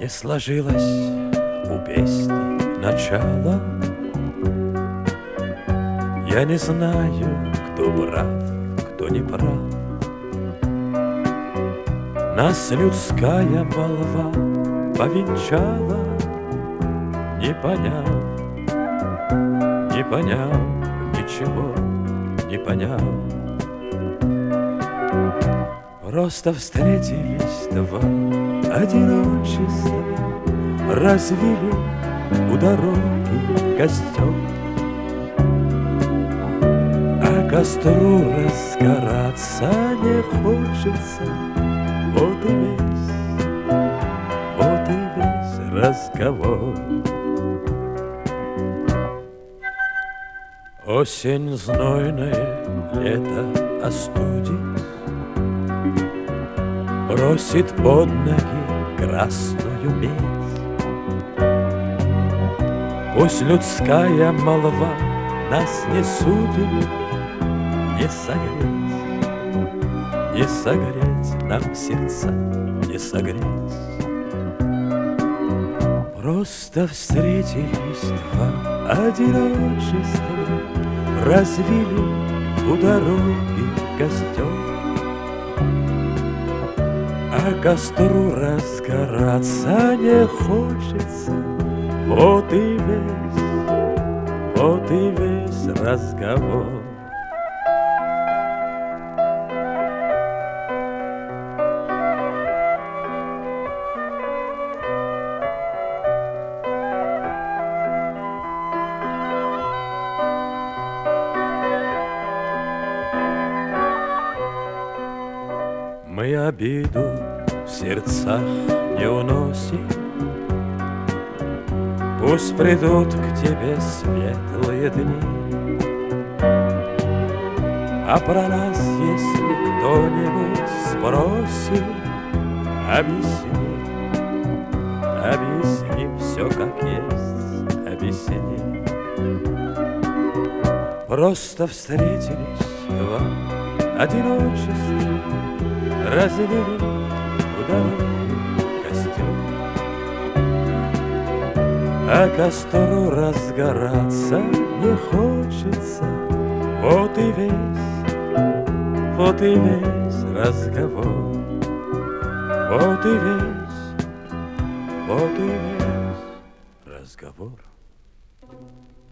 Не сложилось у песни начало. Я не знаю, кто прав, кто не прав. Нас людская молва повенчала, не поняв ничего, не поняв. Просто встретились два одиночества, развели у дороги костер, а костру разгораться не хочется. Вот и весь разговор. Осень знойная, лето остудит, бросит под ноги красную медь. Пусть людская молва нас не судит, не согреть нам сердца, не согреть. Просто встретились два одиночества, развели у дороги костер, а костру разгораться не хочется. Вот и весь разговор. Мы обиду в сердцах не уносим. Пусть придут к тебе светлые дни, а про нас, если кто-нибудь спросит, объясни все как есть, объясни. Просто встретились два одиночества, развели у дороги костер, а костру разгораться не хочется. Вот и весь разговор. Вот и весь разговор.